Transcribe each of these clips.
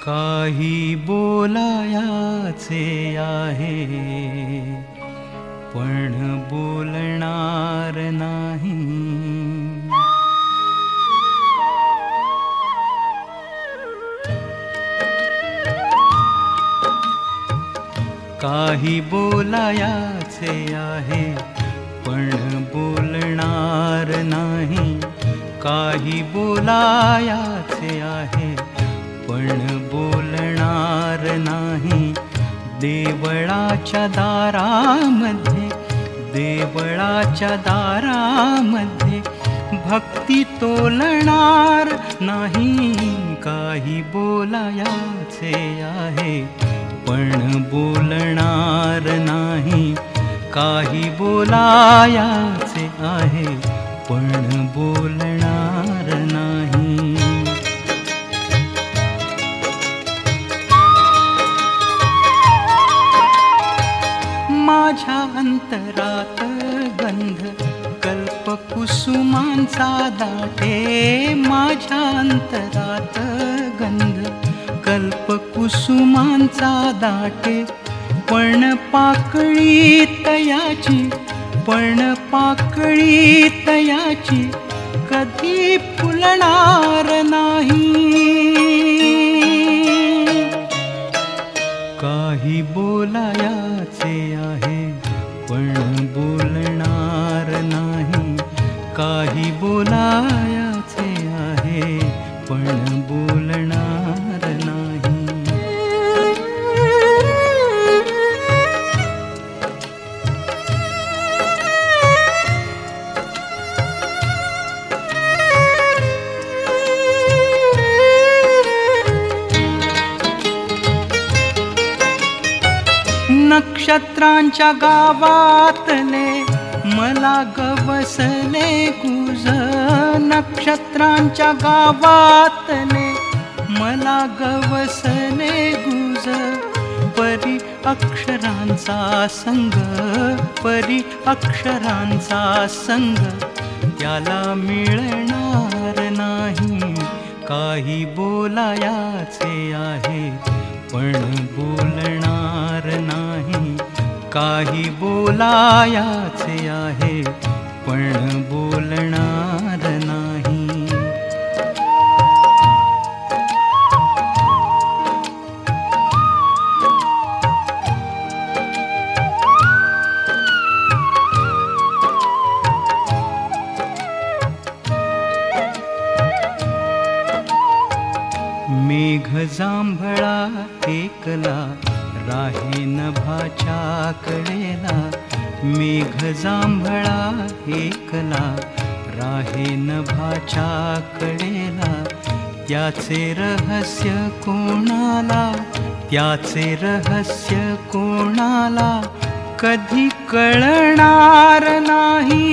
काही बोलायाचे आहे पण बोलणार नाही. काही बोलायाचे आहे पण बोलणार नाही. काही बोलायाचे आहे पण बोलणार नाही. देवळाच्या दारामध्ये, देवळाच्या दारामध्ये भक्ती तोलणार नाही. काही बोलायाचे आहे पण बोलणार नाही. काही बोलायाचे आहे पण बोलणार नाही. माझ्या अंतरात गंध कल्पकुसुमांचा दाटे. माझ्या अंतरात गंध कल्पकुसुमांचा दाटे. पण पाकळी तयाची, पण पाकळी तयाची कधी फुलणार नाही. काही बोलायाचे आहे पण बोलणार नाही. काही बोलायाचे आहे पण बोलणार नाही. नक्षत्रांच्या गावातले मला गवसले गुज. नक्षत्रांच्या गावातले मला गवसले गुज. परी अक्षरांचा संग, परी अक्षरांचा संग त्याला मिळणार नाही. काही बोलायाचे आहे पण बोलणार नाही. काही बोलायाचे आहे पण बोलणार नाही. मेघ जांभळा एकला राहे नभाच्या कडेला. मेघ जांभळा एकला राहे नभाच्या कडेला. त्याचे रहस्य कोणाला, त्याचे रहस्य कोणाला कधी कळणार नाही.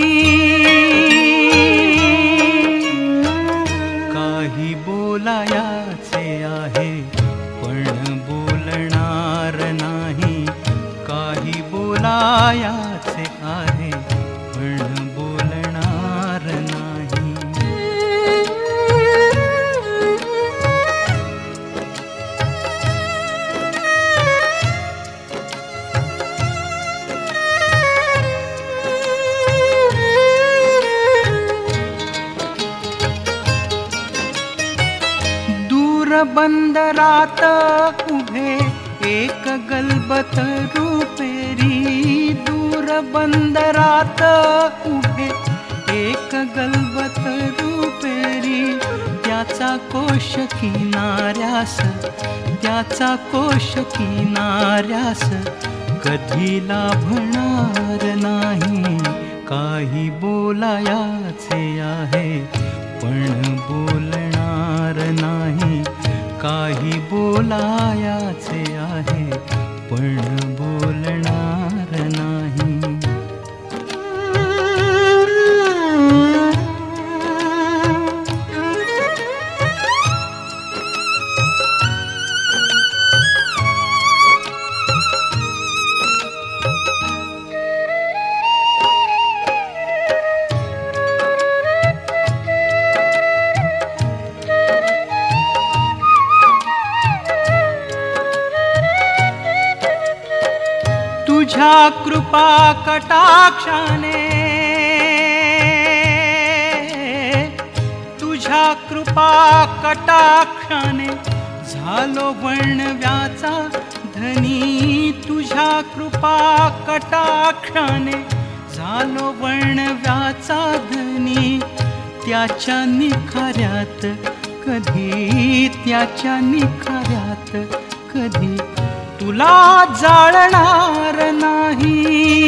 काही बोलायाचे आहे पण बोलणार नाही. काही बोलायाचे आहे पण बोलणार नाही. बंदरात उभे एक गलबत रुपेरी. दूर बंदरात उभे एक गलबत रुपेरी. त्याचा कोश किनाऱ्यास, त्याचा कोश किनाऱ्यास कधी लाभणार नाही. काही बोलायाचे आहे पण बोलणार नाही. काही बोलायाचे आहे पण बोलणार नाही. तुझ्या कृपा कटाक्षाने, तुझ्या कृपा कटाक्षाने झालो वणव्याचा धनी, तुझ्या कृपा कटाक्षाने झालो वणव्याचा धनी. त्याच्या निखाऱ्यात कधी, त्याच्या निखाऱ्यात कधी तुला जाळणार नाही.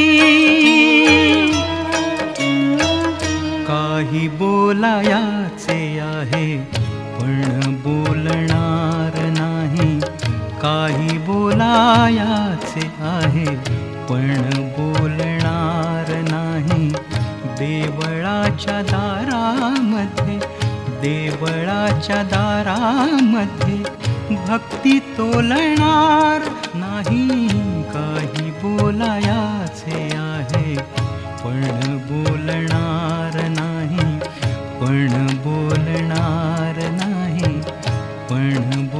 काही बोलायाचे आहे पण बोलणार नाही, काही बोलायाचे आहे पण बोलणार नाही. देवळाच्या दारामध्ये, देवळाच्या दारामध्ये भक्ती तोलणार नाही. काही बोलायाचे आहे पण बोलणार नाही, पण बोलणार नाही, पण